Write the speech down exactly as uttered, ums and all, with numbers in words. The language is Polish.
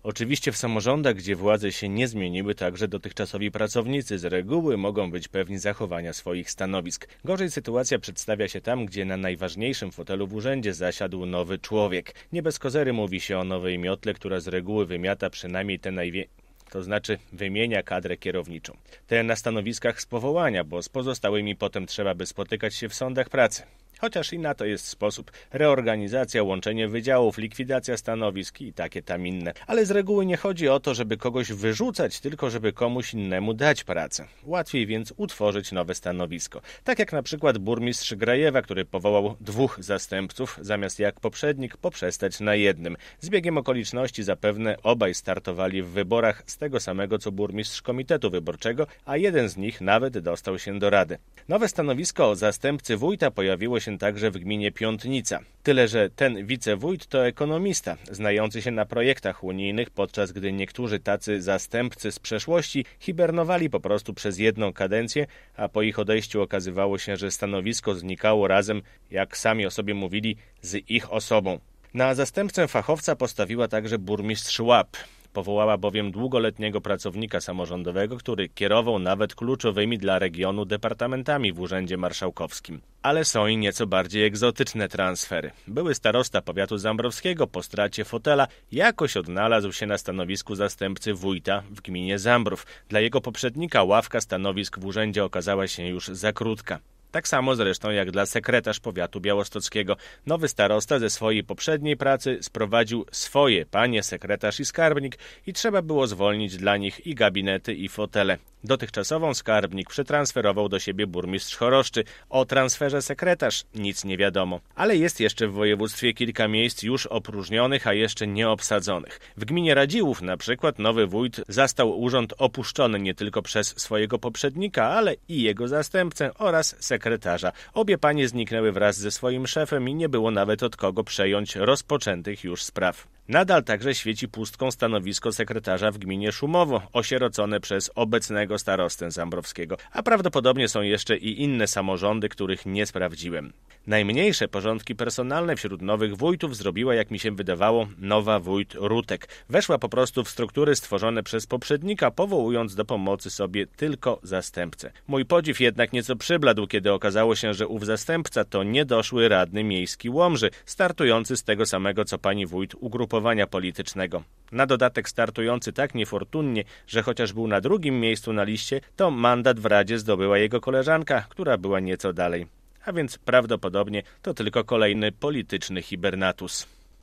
Oczywiście w samorządach, gdzie władze się nie zmieniły, także dotychczasowi pracownicy z reguły mogą być pewni zachowania swoich stanowisk. Gorzej sytuacja przedstawia się tam, gdzie na najważniejszym fotelu w urzędzie zasiadł nowy człowiek. Nie bez kozery mówi się o nowej miotle, która z reguły wymiata przynajmniej te największe, to znaczy wymienia kadrę kierowniczą. Te na stanowiskach z powołania, bo z pozostałymi potem trzeba by spotykać się w sądach pracy. Chociaż i na to jest sposób. Reorganizacja, łączenie wydziałów, likwidacja stanowisk i takie tam inne. Ale z reguły nie chodzi o to, żeby kogoś wyrzucać, tylko żeby komuś innemu dać pracę. Łatwiej więc utworzyć nowe stanowisko. Tak jak na przykład burmistrz Grajewa, który powołał dwóch zastępców, zamiast jak poprzednik poprzestać na jednym. Z biegiem okoliczności zapewne obaj startowali w wyborach z tego samego co burmistrz komitetu wyborczego, a jeden z nich nawet dostał się do rady. Nowe stanowisko zastępcy wójta pojawiło się także w gminie Piątnica. Tyle, że ten wicewójt to ekonomista, znający się na projektach unijnych, podczas gdy niektórzy tacy zastępcy z przeszłości hibernowali po prostu przez jedną kadencję, a po ich odejściu okazywało się, że stanowisko znikało razem, jak sami o sobie mówili, z ich osobą. Na zastępcę fachowca postawiła także burmistrz Łap. Powołała bowiem długoletniego pracownika samorządowego, który kierował nawet kluczowymi dla regionu departamentami w Urzędzie Marszałkowskim. Ale są i nieco bardziej egzotyczne transfery. Były starosta powiatu zambrowskiego po stracie fotela jakoś odnalazł się na stanowisku zastępcy wójta w gminie Zambrów. Dla jego poprzednika ławka stanowisk w urzędzie okazała się już za krótka. Tak samo zresztą jak dla sekretarz powiatu białostockiego. Nowy starosta ze swojej poprzedniej pracy sprowadził swoje panie sekretarz i skarbnik i trzeba było zwolnić dla nich i gabinety i fotele. Dotychczasową skarbnik przetransferował do siebie burmistrz Choroszczy. O transferze sekretarz nic nie wiadomo. Ale jest jeszcze w województwie kilka miejsc już opróżnionych, a jeszcze nie obsadzonych. W gminie Radziłów na przykład nowy wójt zastał urząd opuszczony nie tylko przez swojego poprzednika, ale i jego zastępcę oraz sekretarza. Obie panie zniknęły wraz ze swoim szefem i nie było nawet od kogo przejąć rozpoczętych już spraw. Nadal także świeci pustką stanowisko sekretarza w gminie Szumowo, osierocone przez obecnego starostę zambrowskiego, a prawdopodobnie są jeszcze i inne samorządy, których nie sprawdziłem. Najmniejsze porządki personalne wśród nowych wójtów zrobiła, jak mi się wydawało, nowa wójt Rutek. Weszła po prostu w struktury stworzone przez poprzednika, powołując do pomocy sobie tylko zastępcę. Mój podziw jednak nieco przybladł, kiedy okazało się, że ów zastępca to niedoszły radny miejski Łomży, startujący z tego samego co pani wójt ugrupowania politycznego. Na dodatek startujący tak niefortunnie, że chociaż był na drugim miejscu na liście, to mandat w Radzie zdobyła jego koleżanka, która była nieco dalej. A więc prawdopodobnie to tylko kolejny polityczny hibernatus.